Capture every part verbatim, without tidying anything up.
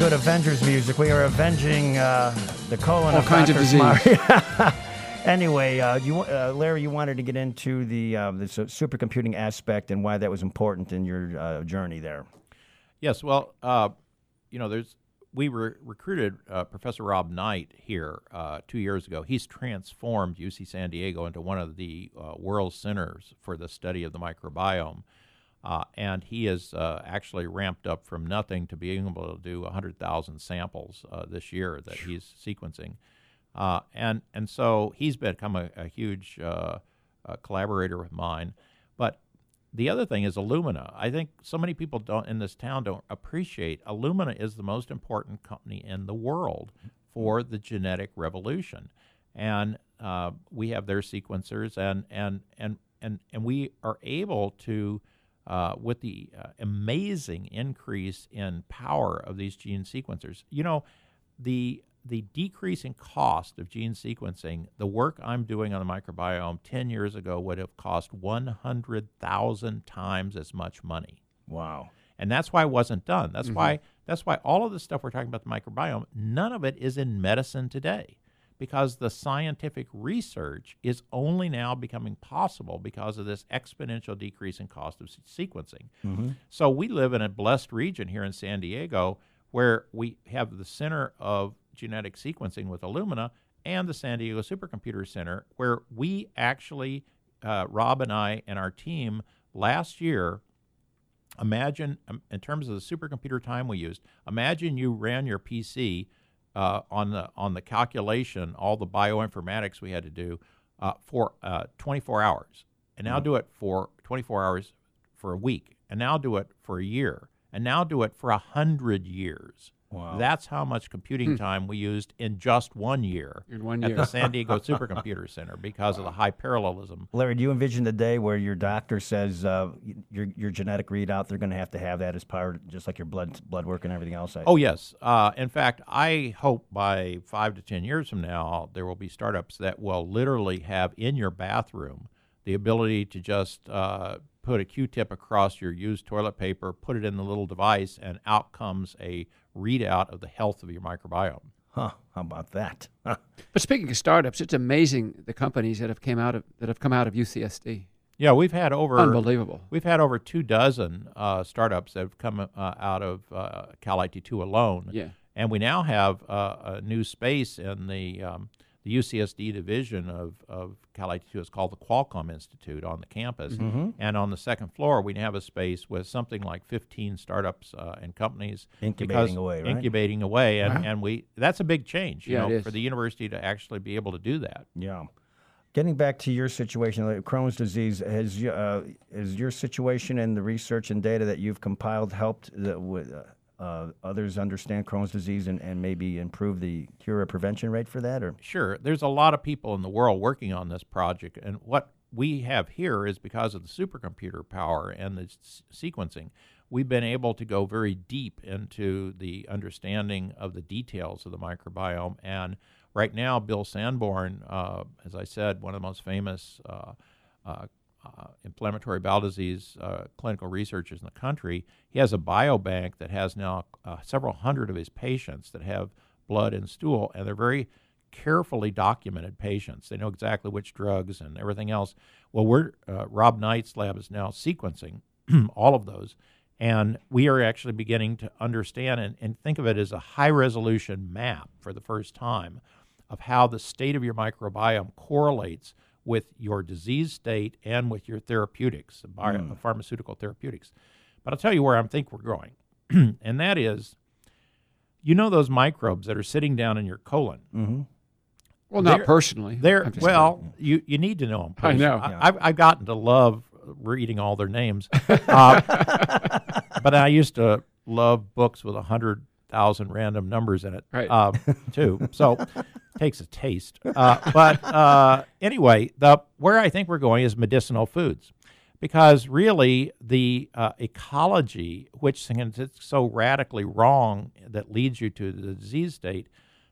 good Avengers music. We are avenging uh, the colon All of kinds of Doctor disease. Smart. Anyway, uh, you, uh, Larry, you wanted to get into the, uh, the su- supercomputing aspect and why that was important in your uh, journey there. Yes, well, uh, you know, there's we re- recruited uh, Professor Rob Knight here uh, two years ago. He's transformed U C San Diego into one of the uh, world centers for the study of the microbiome. Uh, and he has uh, actually ramped up from nothing to being able to do one hundred thousand samples uh, this year that he's sequencing. Uh, and and so he's become a, a huge uh, uh, collaborator with mine. But the other thing is Illumina. I think so many people don't in this town don't appreciate Illumina is the most important company in the world for the genetic revolution. And uh, we have their sequencers, and and and and, and we are able to Uh, with the uh, amazing increase in power of these gene sequencers. You know, the the decrease in cost of gene sequencing, the work I'm doing on the microbiome ten years ago would have cost one hundred thousand times as much money. Wow. And that's why it wasn't done. That's Mm-hmm. why that's why all of the stuff we're talking about the microbiome, none of it is in medicine today, because the scientific research is only now becoming possible because of this exponential decrease in cost of s- sequencing. Mm-hmm. So we live in a blessed region here in San Diego where we have the center of genetic sequencing with Illumina and the San Diego Supercomputer Center, where we actually, uh, Rob and I and our team last year, imagine, um, in terms of the supercomputer time we used, imagine you ran your P C Uh, on the on the calculation, all the bioinformatics we had to do uh, for uh, twenty-four hours, and now Mm-hmm. do it for twenty-four hours for a week, and now do it for a year, and now do it for a hundred years. Wow. That's how much computing time we used in just one year In one at year. the San Diego Supercomputer Center because of the high parallelism. Larry, do you envision the day where your doctor says uh, your your genetic readout, they're going to have to have that as part, just like your blood blood work and everything else? I- Oh, yes. Uh, in fact, I hope by five to ten years from now, there will be startups that will literally have in your bathroom the ability to just uh, put a Q-tip across your used toilet paper, put it in the little device, and out comes a readout of the health of your microbiome. Huh, how about that? Huh. But speaking of startups, it's amazing the companies that have came out of that have come out of U C S D. Yeah, we've had over Unbelievable. We've had over two dozen uh, startups that have come uh, out of uh, Cal I T two alone. Yeah. And we now have uh, a new space in the um, the U C S D division of, of Cal I T two. It's called the Qualcomm Institute on the campus. Mm-hmm. And on the second floor, we have a space with something like fifteen startups uh, and companies. Incubating because- away, right? Incubating away. And, and we that's a big change, you Yeah, know, it is. for the university to actually be able to do that. Yeah. Getting back to your situation, like Crohn's disease, has you, uh, has your situation and the research and data that you've compiled helped the, with, uh, uh, others understand Crohn's disease and, and maybe improve the cure or prevention rate for that? Or Sure. There's a lot of people in the world working on this project, and what we have here is because of the supercomputer power and the s- sequencing, we've been able to go very deep into the understanding of the details of the microbiome. And right now, Bill Sanborn, uh, as I said, one of the most famous uh, uh, uh, inflammatory bowel disease uh, clinical researchers in the country, he has a biobank that has now uh, several hundred of his patients that have blood and stool, and they're very carefully documented patients. They know exactly which drugs and everything else. Well, we're uh, Rob Knight's lab is now sequencing all of those, and we are actually beginning to understand and, and think of it as a high-resolution map for the first time of how the state of your microbiome correlates with your disease state and with your therapeutics, bio, Mm. pharmaceutical therapeutics. But I'll tell you where I think we're going, and that is, you know those microbes that are sitting down in your colon. mm-hmm. Well, They're- not personally. They're I'm just well, you, you need to know them. I know. I, I've, I've gotten to love reading all their names, uh, but I used to love books with a hundred thousand random numbers in it, Right. um, too. So takes a taste. Uh, but uh, anyway, the where I think we're going is medicinal foods, because really the uh, ecology, which is so radically wrong that leads you to the disease state,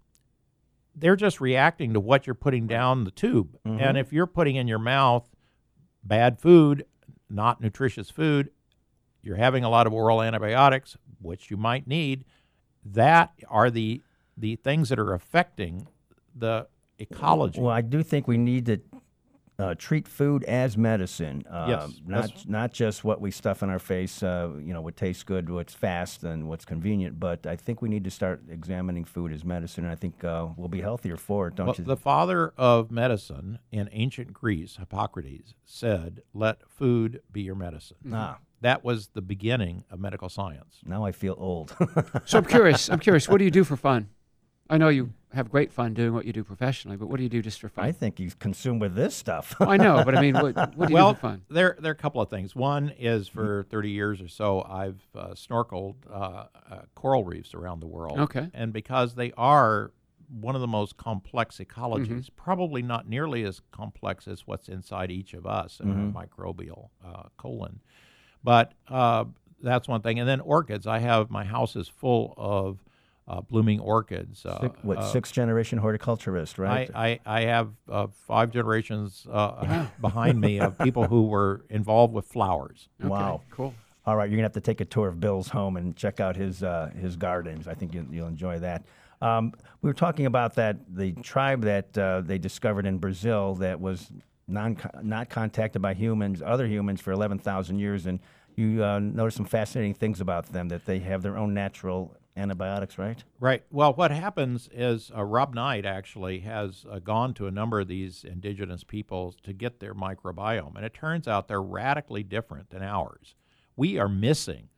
they're just reacting to what you're putting down the tube. Mhm. And if you're putting in your mouth bad food, not nutritious food, you're having a lot of oral antibiotics, which you might need, that are the the things that are affecting the ecology. Well, I do think we need to uh, treat food as medicine. Uh, Yes, not that's- not just what we stuff in our face. Uh, you know, what tastes good, what's fast, and what's convenient. But I think we need to start examining food as medicine. And I think uh, we'll be healthier for it, don't Well, you? the father of medicine in ancient Greece, Hippocrates, said, "Let food be your medicine." Ah, That was the beginning of medical science. now I feel old. So I'm curious. I'm curious. What do you do for fun? I know you have great fun doing what you do professionally, but what do you do just for fun? I think he's consumed with this stuff. I know, but I mean, what, what do you Well, do for fun? there there are a couple of things. One is for thirty years or so, I've uh, snorkeled uh, uh, coral reefs around the world. Okay. And because they are one of the most complex ecologies, Mm-hmm. probably not nearly as complex as what's inside each of us in our microbial uh, colon. But uh, that's one thing. And then orchids. I have, my house is full of uh, blooming orchids. Uh, Six, what, uh, sixth generation horticulturist, right? I, I, I have uh, five generations uh, behind me of people who were involved with flowers. Okay, Wow. cool. All right, you're gonna have to take a tour of Bill's home and check out his uh, his gardens. I think you'll, you'll enjoy that. Um, we were talking about that the tribe that uh, they discovered in Brazil that was non not contacted by humans, other humans, for eleven thousand years, and you uh, noticed some fascinating things about them, that they have their own natural antibiotics, right? Right. Well, what happens is uh, Rob Knight actually has uh, gone to a number of these indigenous peoples to get their microbiome, and it turns out they're radically different than ours. We are missing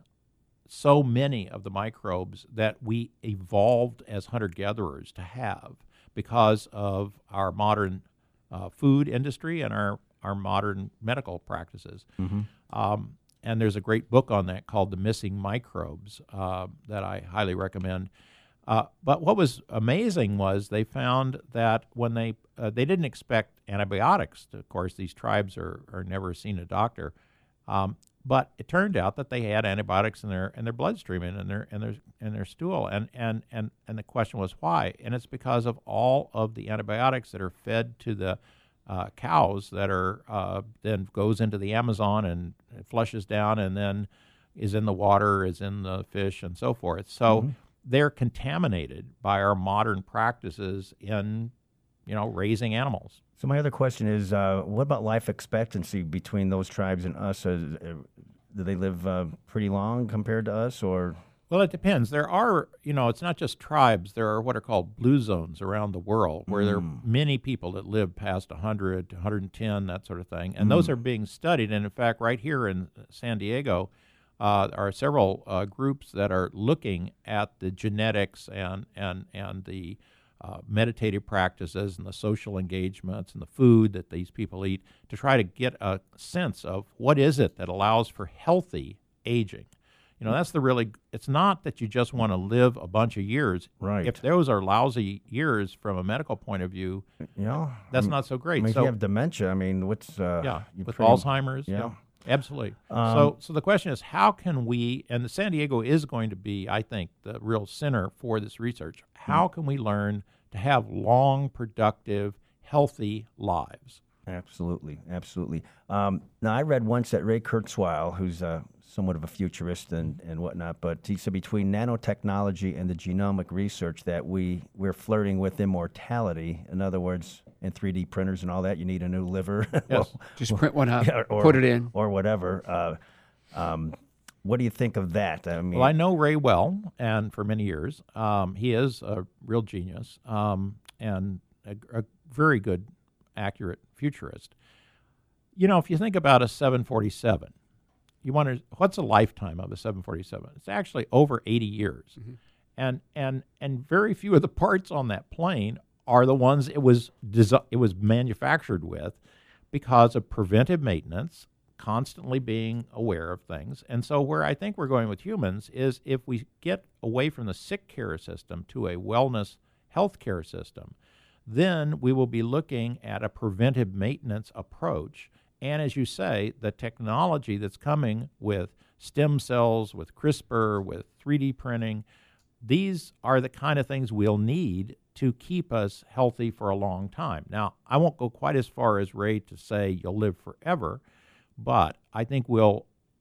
so many of the microbes that we evolved as hunter-gatherers to have because of our modern uh, food industry and our, our modern medical practices. Um, and there's a great book on that called The Missing Microbes uh, that I highly recommend. Uh, but what was amazing was they found that when they uh, they didn't expect antibiotics. Of course, these tribes are, are never seen a doctor. Um, but it turned out that they had antibiotics in their in their bloodstream and in their in their in their stool, and and and and the question was why? And it's because of all of the antibiotics that are fed to the uh, cows that are uh, then goes into the Amazon and it flushes down, and then is in the water, is in the fish, and so forth. So Mm-hmm. they're contaminated by our modern practices in, you know, raising animals. So my other question is, uh, what about life expectancy between those tribes and us? Uh, uh, do they live uh, pretty long compared to us, or? Well, it depends. There are, you know, it's not just tribes. There are what are called blue zones around the world where there are many people that live past one hundred, one hundred ten, that sort of thing. And those are being studied. And in fact, right here in San Diego, uh, there are several uh, groups that are looking at the genetics and, and, and the uh, meditative practices and the social engagements and the food that these people eat to try to get a sense of what is it that allows for healthy aging. You know, that's the really, it's not that you just want to live a bunch of years. Right. If those are lousy years from a medical point of view, You know, that's I not so mean, great. if so, you have dementia, I mean, what's uh, yeah, you with pretty- Alzheimer's. yeah. Absolutely. Um, so, so the question is, how can we, and the San Diego is going to be, I think, the real center for this research. How can we learn to have long, productive, healthy lives? Absolutely, absolutely. Um, now, I read once that Ray Kurzweil, who's uh, somewhat of a futurist and, and whatnot, but he said between nanotechnology and the genomic research that we, we're flirting with immortality. In other words, in three D printers and all that, you need a new liver. Yes. Just print one out, Yeah, or, put it in. or whatever. Uh, um, what do you think of that? I mean, Well, I know Ray well, and for many years. Um, he is a real genius um, and a, a very good, accurate futurist. You know, if you think about a seven forty-seven, you wonder, what's a lifetime of a seven forty-seven? It's actually over eighty years. And, and, and very few of the parts on that plane are the ones it was desi- it was manufactured with because of preventive maintenance, constantly being aware of things. And so where I think we're going with humans is if we get away from the sick care system to a wellness health care system, then we will be looking at a preventive maintenance approach. And as you say, the technology that's coming with stem cells, with CRISPR, with three D printing, these are the kind of things we'll need to keep us healthy for a long time. Now, I won't go quite as far as Ray to say you'll live forever, but I think we'll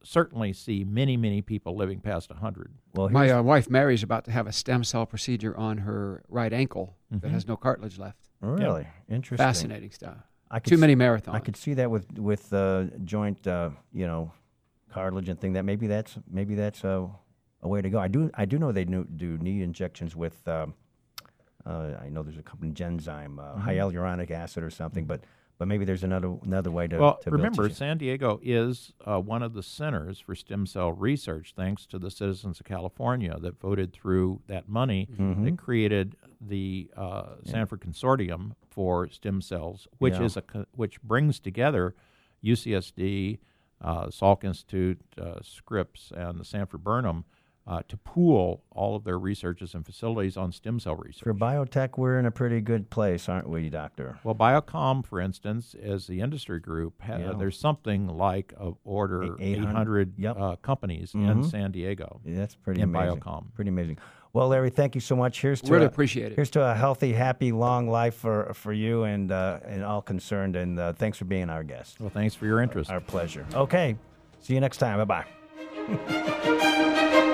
certainly see many, many people living past one hundred. Well, My here's, uh, wife Mary's about to have a stem cell procedure on her right ankle that Mhm. has no cartilage left. really interesting. Fascinating stuff. I could Too s- many marathons. I could see that with with uh, joint, uh, you know, cartilage and thing. That maybe that's maybe that's a, a way to go. I do I do know they do, do knee injections with. Um, uh, I know there's a company Genzyme, uh, hyaluronic acid or something, but but maybe there's another another way to. Well, to build remember, tissue. San Diego is uh, one of the centers for stem cell research, thanks to the citizens of California that voted through that money Mm-hmm. that created the uh, Sanford Consortium for Stem Cells, which Yeah. is a co- which brings together U C S D, uh, Salk Institute, uh, Scripps, and the Sanford Burnham uh, to pool all of their researches and facilities on stem cell research. For biotech, we're in a pretty good place, aren't we, Doctor? Well, Biocom, for instance, as the industry group, ha- Yeah. there's something like of order eight eight hundred hundred Yep. uh, companies in Mhm. San Diego. Yeah, that's pretty In amazing. Biocom. Pretty amazing. Well, Larry, thank you so much. Here's to Really a, appreciate it. here's to a healthy, happy, long life for for you and uh, and all concerned. And uh, thanks for being our guest. Well, thanks for your interest. Our pleasure. Okay. See you next time. Bye bye.